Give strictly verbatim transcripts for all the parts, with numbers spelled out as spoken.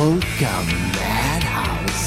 Polka Madhouse.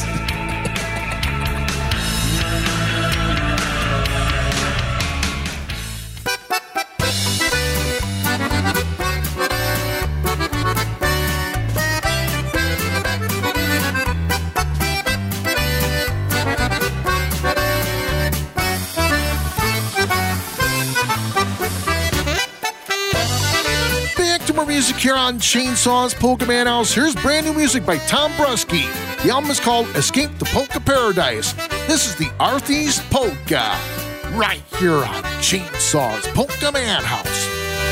Music here on Chainsaws Polka Madhouse. Here's brand new music by Tom Brusky. The album is called Escape the Polka Paradise. This is the Arthy's Polka, right here on Chainsaws Polka Madhouse.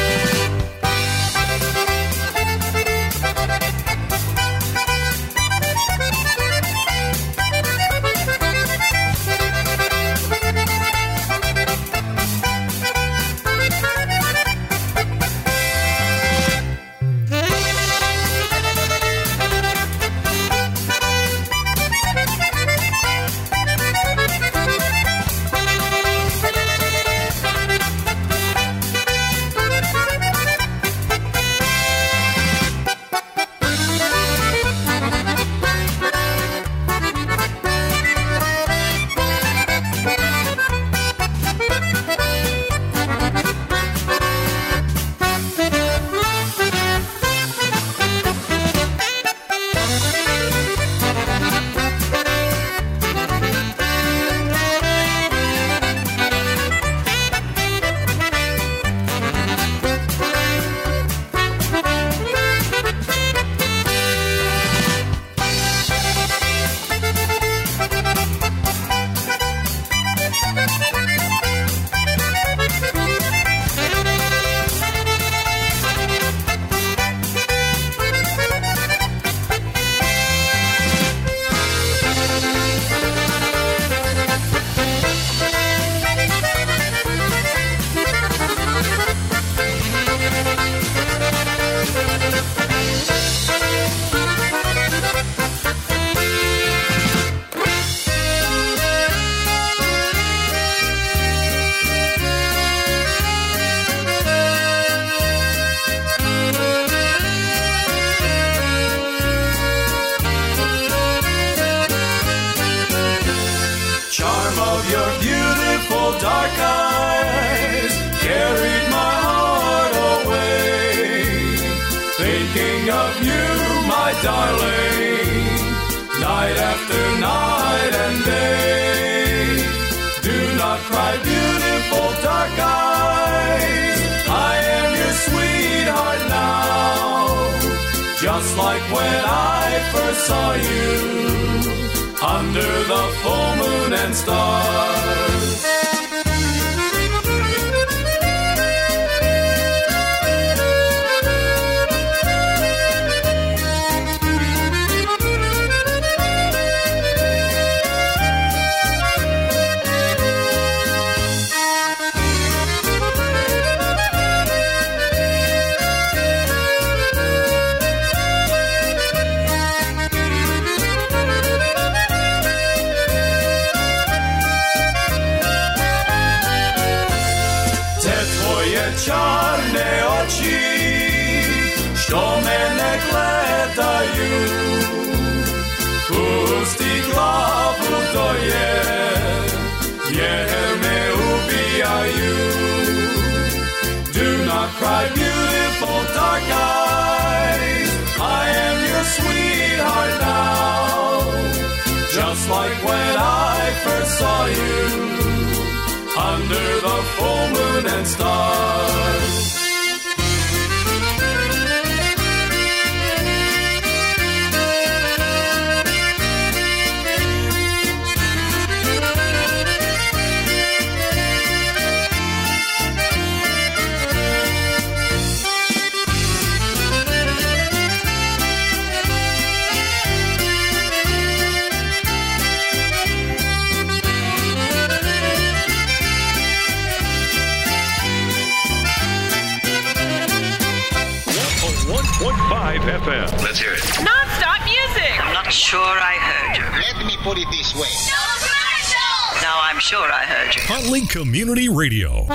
F M. Let's hear it. Non-stop music. I'm not sure I heard you. Let me put it this way. No commercials! Now I'm sure I heard you. Huntley Community Radio.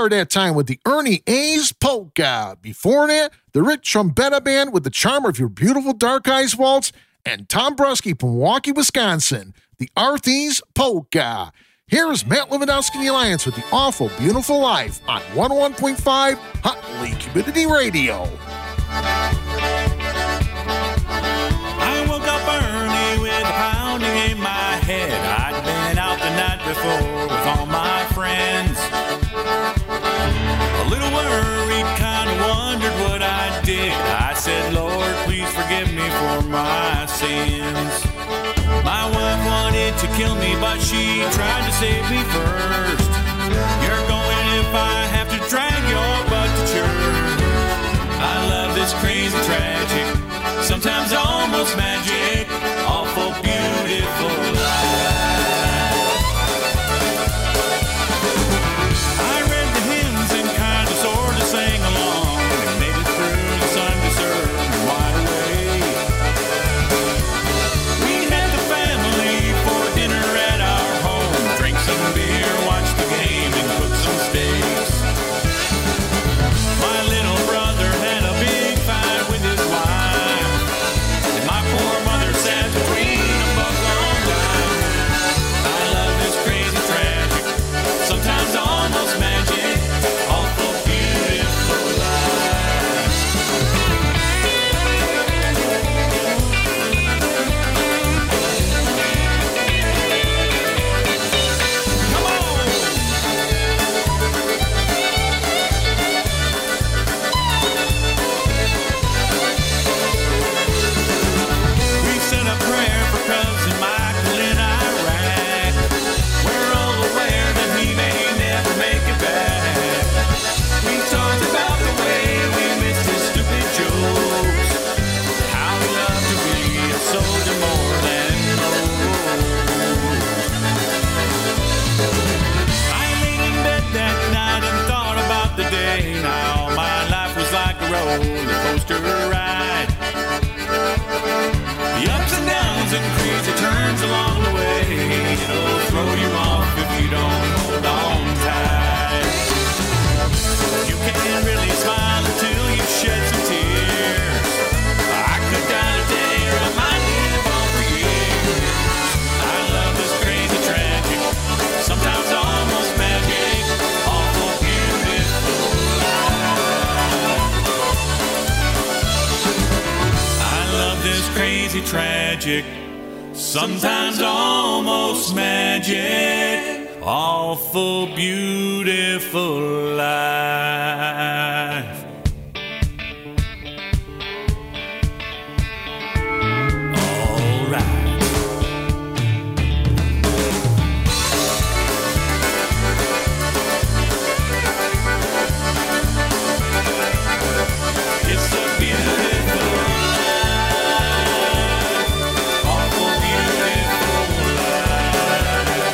started that time with the Ernie A's Polka. Before that, the Rich Trombetta Band with the Charm of Your Beautiful Dark Eyes Waltz, and Tom Brusky from Milwaukee, Wisconsin, the Arthy's Polka. Here's Matt Lewandowski and the Alliance with the Awful Beautiful Life on one oh one point five Huntley Community Radio. I woke up early with a pounding in my head. I'd been out the night before with all my friends. A little worried, kind of wondered what I did. I said, Lord, please forgive me for my sins. My wife wanted to kill me, but she tried to save me first. You're going if I have to drag your butt to church. I love this crazy, tragic, sometimes almost magic, awful, beautiful life. I read the hymns and kind of sort of sang along and made it through the Sunday sermon wide awake. We had the family for dinner at our home, drink some beer, watch the game, and cook some steaks. My little brother had a big fight with his wife, and my poor mother sat between a buck-long line. I love this crazy, tragic, sometimes almost magic, awful, beautiful life. Come on! We said a prayer for cousin Michael in Iraq. We're all aware that he may never make it back. We talked about the way we missed his stupid jokes, how he loved to be a soldier more than most. I laid in bed that night and thought about the day. Now my life was like a roller coaster ride. The ups and downs and crazy turns along the way, it'll throw you off if you don't hold on tight. You can't really smile until you shed some tears. I could die today or I might live on for years. I love this crazy, tragic, sometimes almost magic, awful, beautiful life. I love this crazy, tragic, sometimes almost magic, awful, beautiful life. All right. It's a beautiful life, awful, beautiful life.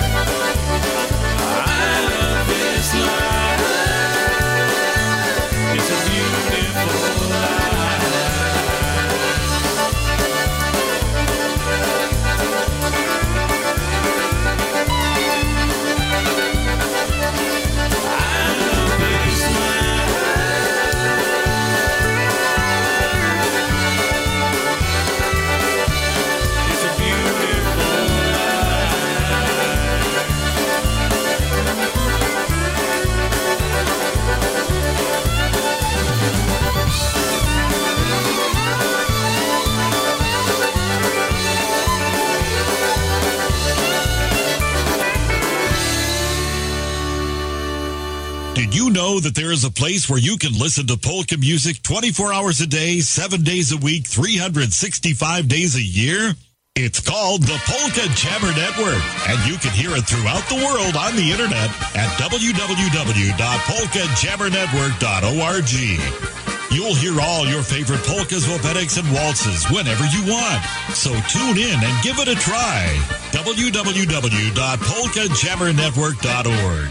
I love this life. It's a beautiful life. I love this life. It's a beautiful Did you know that there is a place where you can listen to polka music twenty-four hours a day, seven days a week, three hundred sixty-five days a year? It's called the Polka Jammer Network, and you can hear it throughout the world on the internet at w w w dot polka jammer network dot org. You'll hear all your favorite polkas, wopetics, and waltzes whenever you want. So tune in and give it a try. w w w dot polka jammer network dot org.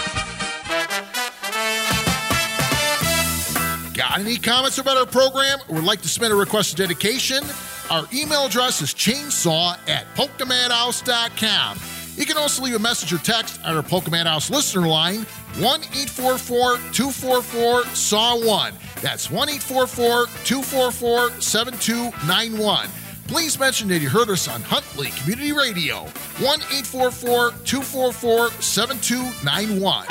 Got any comments about our program or would like to submit a request of dedication? Our email address is chainsaw at polka madhouse dot com. You can also leave a message or text at our Polka Madhouse listener line, one eight four four, two four four, S A W one. That's one eight four four, two four four, seven two nine one. Please mention that you heard us on Huntley Community Radio, one eight four four, two four four, seven two nine one.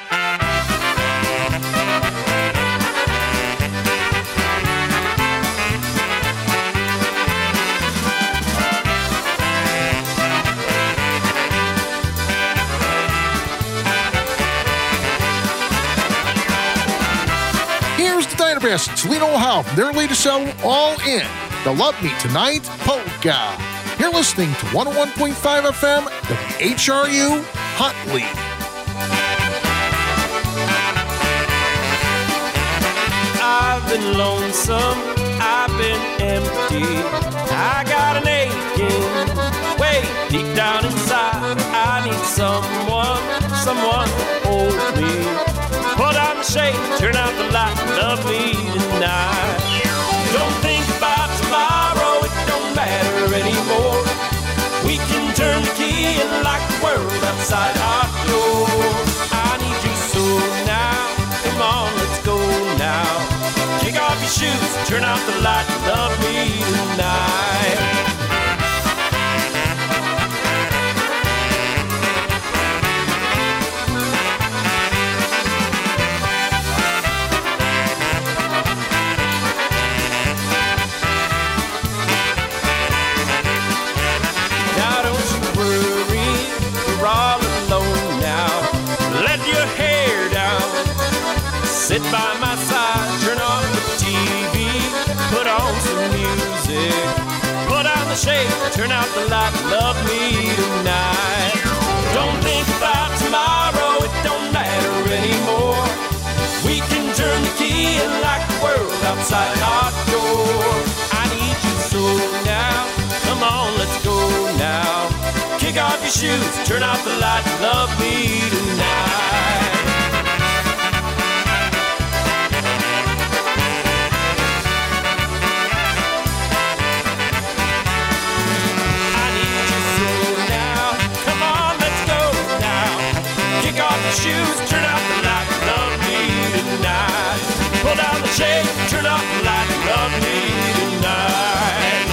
Here's the Dynabass and Toledo, Ohio, from their latest album, All In, the Love Me Tonight Polka. You're listening to one oh one point five F M, W H R U, Huntley. I've been lonesome, I've been empty, I got an aching way deep down inside. I need someone, someone to hold me. Put on the shade, turn out the light, love me tonight. Don't think about tomorrow, it don't matter anymore. We can turn the key and lock the world outside our door. I need you so now, come on, let's go now. Kick off your shoes, turn out the light, love me tonight. Sit by my side, turn off the T V, put on some music, put on the shade, turn out the light, love me tonight. Don't think about tomorrow, it don't matter anymore. We can turn the key and lock the world outside our door. I need you so now, come on, let's go now. Kick off your shoes, turn out the light, love me tonight. Shoes, turn out the light, love me tonight. Pull down the shade, turn off the light, love me tonight.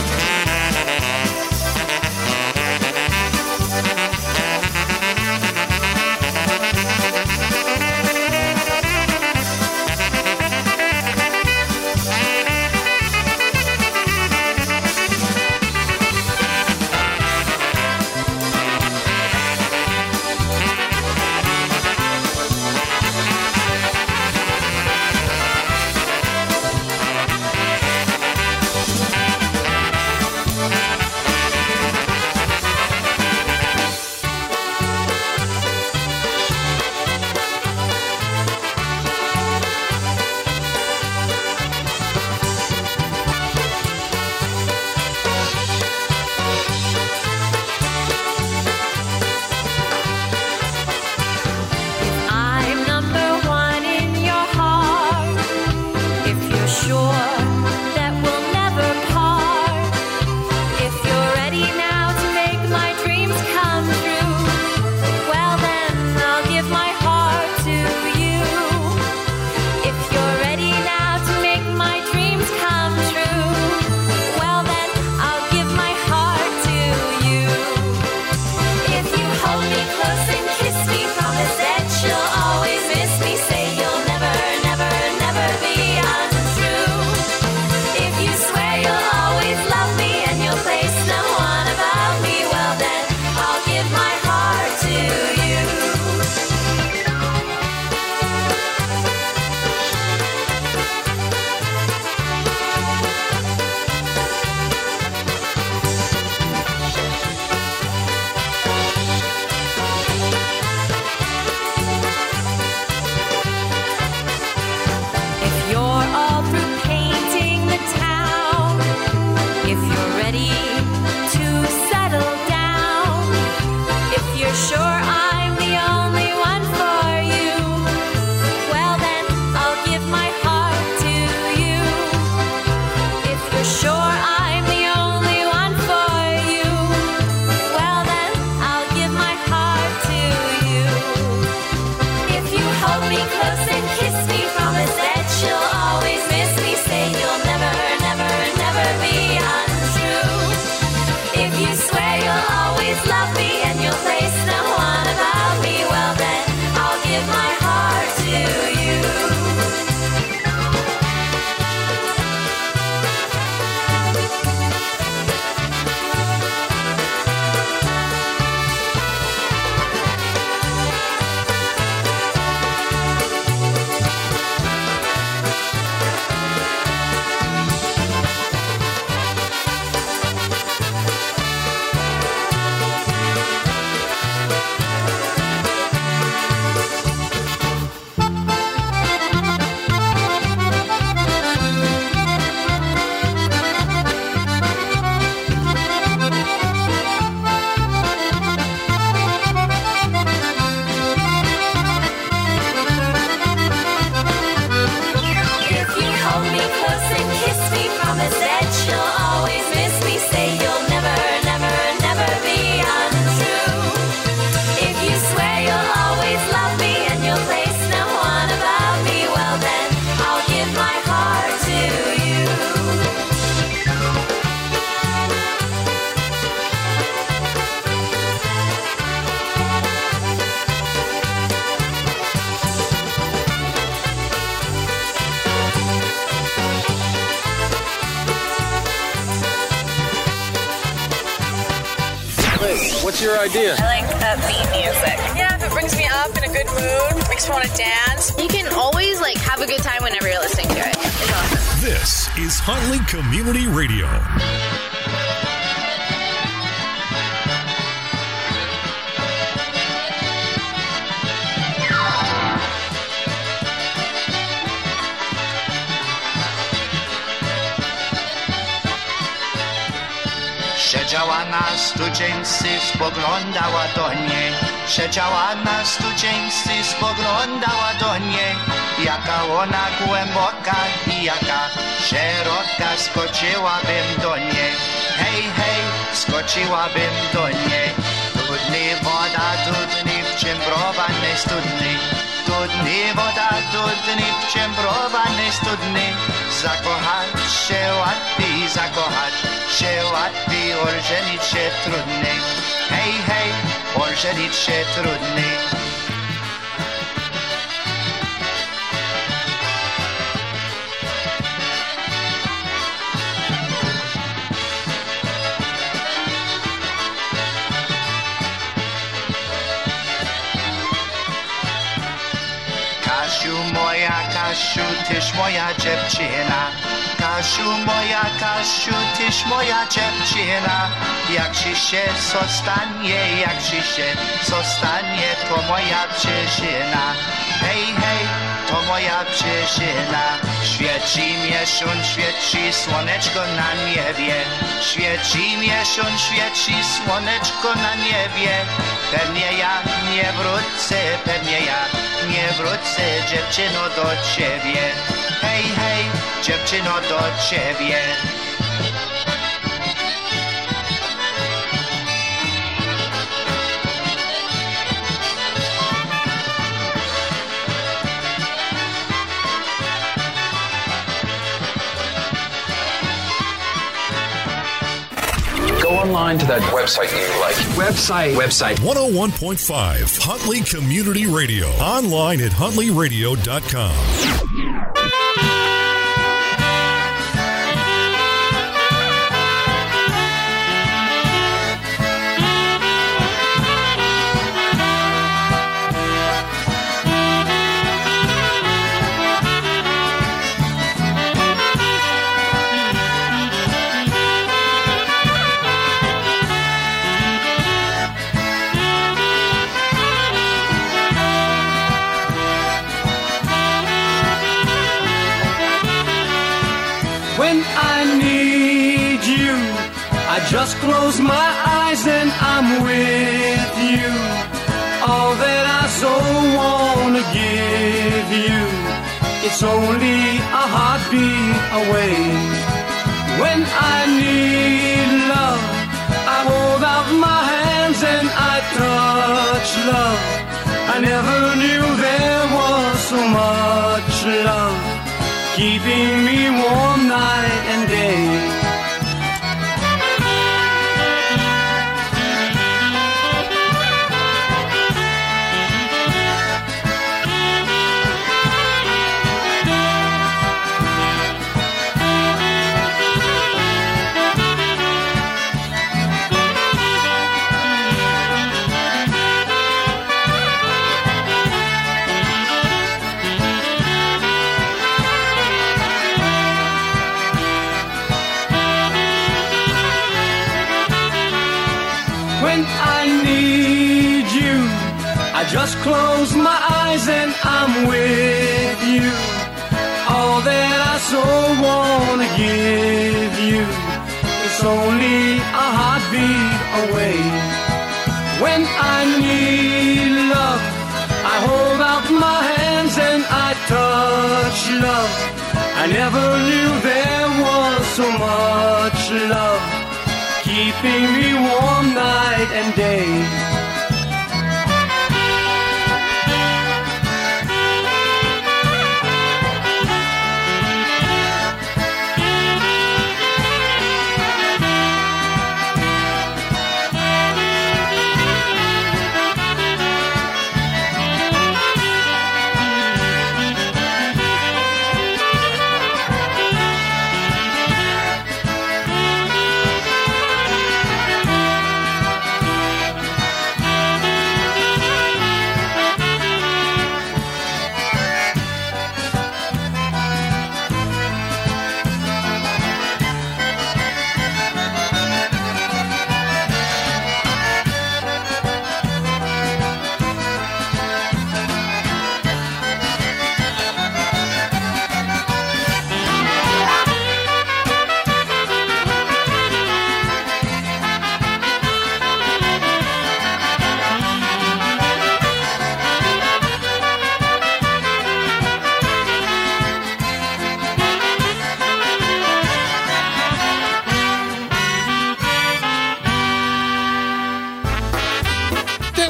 What's your idea? I like upbeat music. Yeah, if it brings me up in a good mood, makes me want to dance. You can always like have a good time whenever you're listening to it. It's awesome. This is Huntley Community Radio. Siedziała na studziency, spoglądała do niej. Siedziała na studziency, spoglądała do niej. Jaka ona głęboka i jaka szeroka, skoczyłabym do niej. Hej, hej, skoczyłabym do niej. Studni woda, studni w ciembrowanej studni. Studni woda, studni w ciembrowanej studni. Zakochać się łatwiej, zakochać się łatwiej, ożenić się trudniej. Hej, hej, ożenić się trudniej. Kasiu moja, Kasiu, tyś moja dziewczyna. Kasiu moja, Kasiu, tyś moja dziewczyna. Jak ci się zostanie, jak ci się zostanie, to moja przyczyna. Hej, hej, to moja przyczyna. Świeci miesiąc, świeci słoneczko na niebie. Świeci miesiąc, świeci słoneczko na niebie. Pewnie ja nie wrócę, pewnie ja nie wrócę, dziewczyno, do ciebie. Hej, hej, dziewczyno, do ciebie. Go online to that website you like. Website. Website. one oh one point five Huntley Community Radio. Online at huntley radio dot com. Just close my eyes and I'm with you. All that I so wanna give you, it's only a heartbeat away. When I need love, I hold out my hands and I touch love. I never knew there was so much love, keeping me warm night and day. Just close my eyes and I'm with you. All that I so wanna give you, it's only a heartbeat away. When I need love, I hold out my hands and I touch love. I never knew there was so much love, keeping me warm night and day.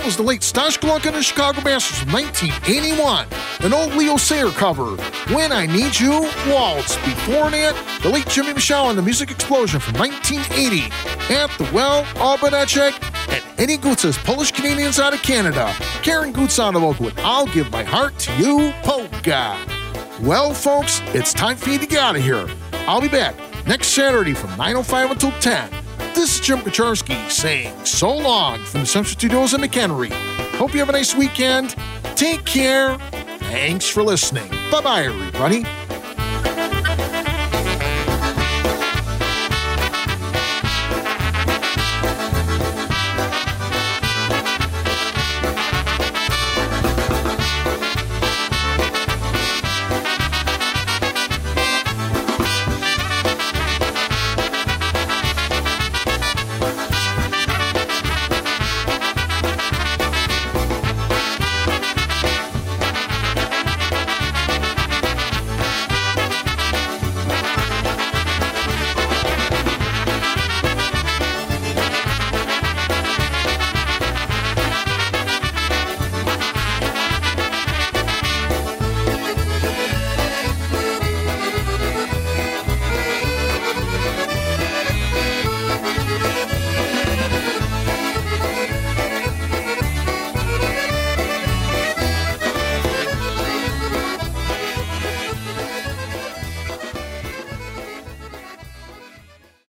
was the late Stash Glunkin and the Chicago Masters from nineteen eighty-one. An old Leo Sayer cover, When I Need You, Waltz. Before that, the late Jimmy Michelle and the Music Explosion from nineteen eighty. At the Well, Albanechek, and Eddie Gutz's Polish-Canadians out of Canada. Karen Gutz on the vocal with I'll Give My Heart to You, Polka. Well, folks, it's time for you to get out of here. I'll be back next Saturday from nine oh five until ten. This is Jim Kacharski saying so long from the Central Studios in McHenry. Hope you have a nice weekend. Take care. Thanks for listening. Bye-bye, everybody.